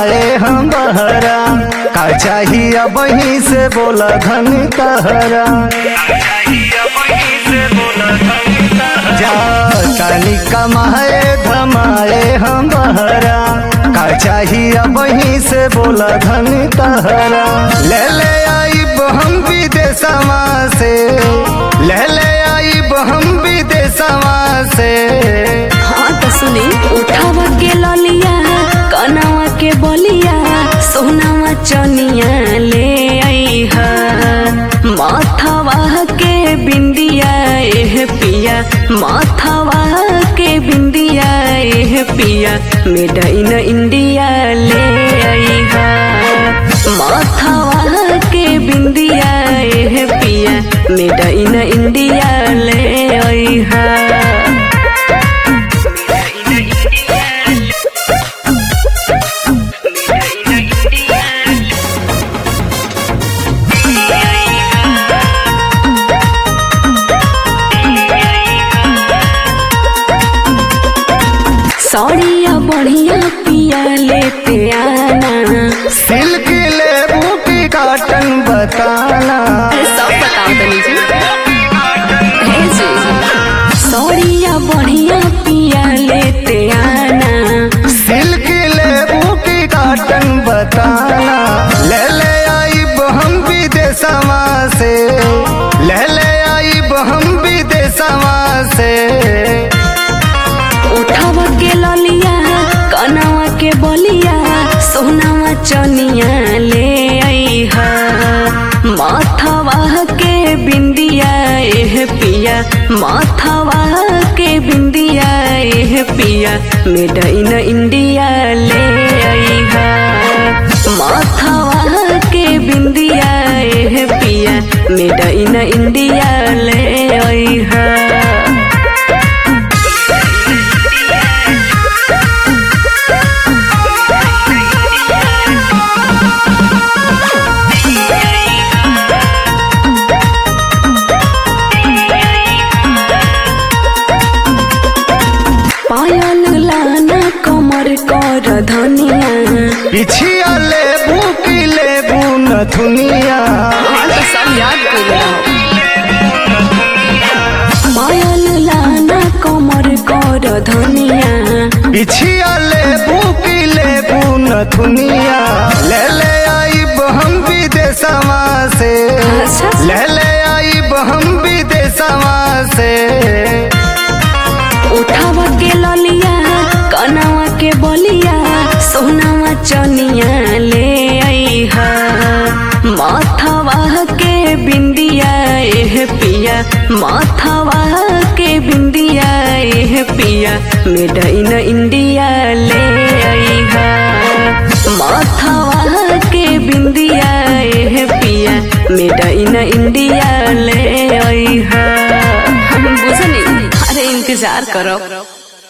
कमाए हम बहरा, का चाहिए वहीं से बोला धन तहरा। जा तनी कमाए धमाए हम बहरा, का चाहिए वहीं से बोला धन तहरा। ले ले आइब हम विदेशवा से, ले ले आइब हम विदेशवा से। हाँ तो सुनी, उठावा के ललिया कनावा के बलिया, सोनावा चनिया ले आई हा। माथावा के बिंदिया एह पिया, माथावा के बिंदिया एह पिया, मेड इन इंडिया ले आई हा। माथावा के बिंदिया एह पिया, मेड इन इंडिया ले आई हा। सौड़िया बढ़िया पिया लेते आना, सिल्क लेबू की काटन बताना। सब बताओ तो जी। सौड़िया बढ़िया पिया लेते आना, सिल्क लेबू की काटन बताना। ले ले आइब हम विदेशवा से, ले ले आइब हम विदेशवा से। उठावा के ललिया कनावा के बलिया, सोनावा चनिया ले आई हा। माथावा के बिंदिया एह पिया, माथावा के बिंदिया एह पिया, मेड इन इंडिया ले आई हा। माथावा के बिंदिया एह पिया, मेड इन इंडिया ले आई हा। पायल लाना कमर कर धनिया, पिछिया लेबू की लेबू नथुनिया। सब याद पायल लाना कमर कर धनिया, पिछिया लेबू की लेबू नथुनिया। ले ले आइब हम विदेशवा से, ले ले आइब हम विदेशवा से। उठावा के ललिया कनावा के बलिया, सोनावा चनिया ले आई हा। माथावा के बिंदिया एह पिया, माथावा के बिंदिया एह पिया, मेड इन इंडिया ले आई हा। माथावा के बिंदिया एह पिया, मेड इन इंडिया ले आई हा। बुझनी, अरे इंतजार करो।